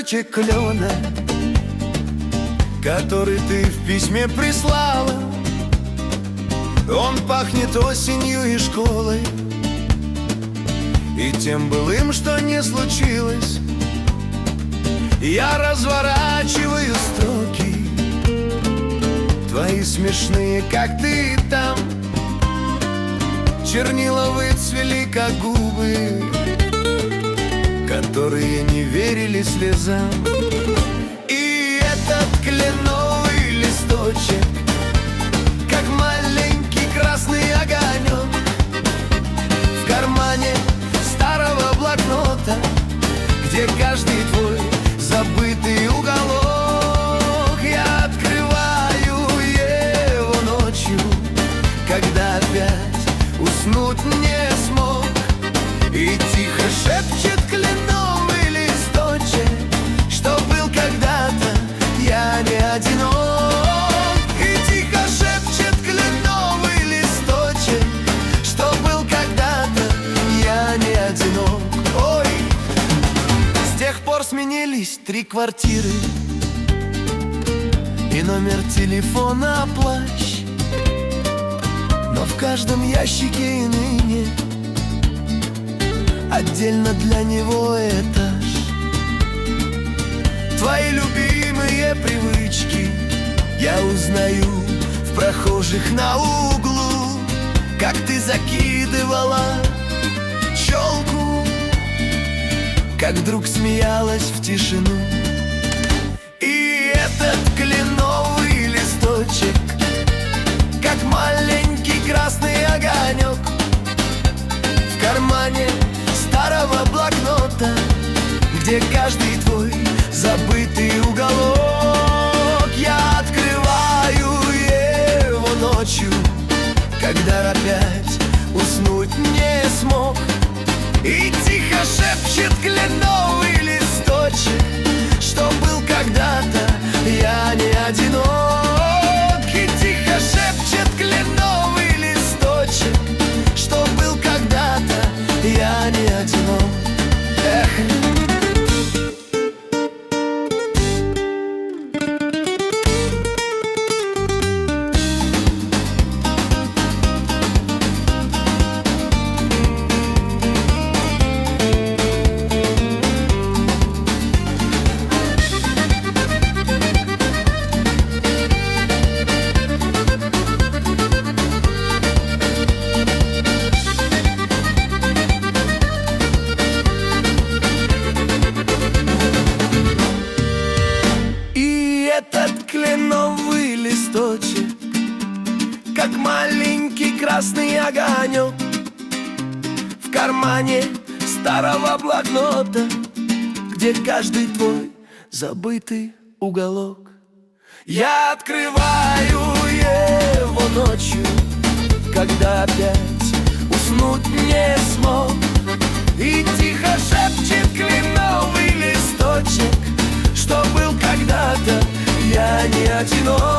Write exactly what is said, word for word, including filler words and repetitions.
листочек клена, который ты в письме прислала. Он пахнет осенью и школой, и тем былым, что не случилось. Я разворачиваю строки твои смешные, как ты там. Чернила выцвели, как губы, которые не верили слезам. И этот кленовый листочек, как маленький красный огонек в кармане старого блокнота, где каждый твой забытый уголок. Я открываю его ночью, когда опять уснуть не смог, и тихо шепчет кленовый листочек, что был когда-то я не одинок. И тихо шепчет кленовый листочек, что был когда-то я не одинок. Ой, с тех пор сменились три квартиры и номер телефона плащ, но в каждом ящике и ныне отдельно для него этаж. Твои любимые привычки я узнаю в прохожих на углу, как ты закидывала челку, как вдруг смеялась в тишину. И этот кленовый листочек, как маленький красный огонек в кармане старого блокнота, где каждый твой забытый уголок. Я открываю его ночью, когда опять уснуть не смог, и тихо шепчет кленовый листочек, что был когда-то я не одинок. И тихо шепчет кленовый листочек, что был когда-то я не одинок. Эх. Этот кленовый листочек, как маленький красный огонек в кармане старого блокнота, где каждый твой забытый уголок. Я открываю его ночью, когда опять уснуть не смог, и тихо шепчет кленовый листочек, что был когда-то я не одинок.